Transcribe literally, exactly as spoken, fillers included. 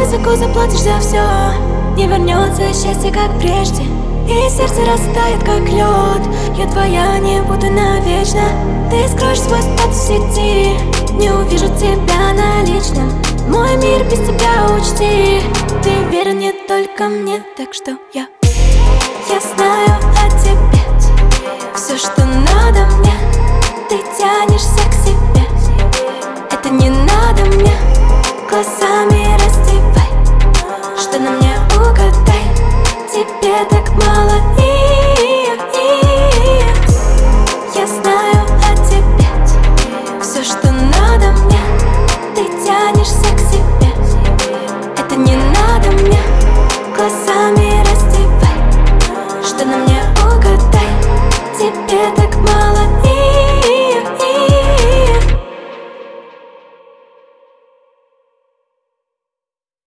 высоко заплатишь за все. Не вернется счастье, как прежде, и сердце растает, как лед. Я твоя не буду навечно. Ты скроешь свой статус в сети, не увижу тебя на личном. Мой мир без тебя, учти. Ты верен не только мне, так что я Я знаю о тебе все, что надо мне. Ты тянешься к себе, это не надо мне. Глазами раздевай, что на мне угадай. Тебе так мало, и, и я знаю о тебе все, что надо мне. Ты тянешься к себе, это не надо мне. Глазами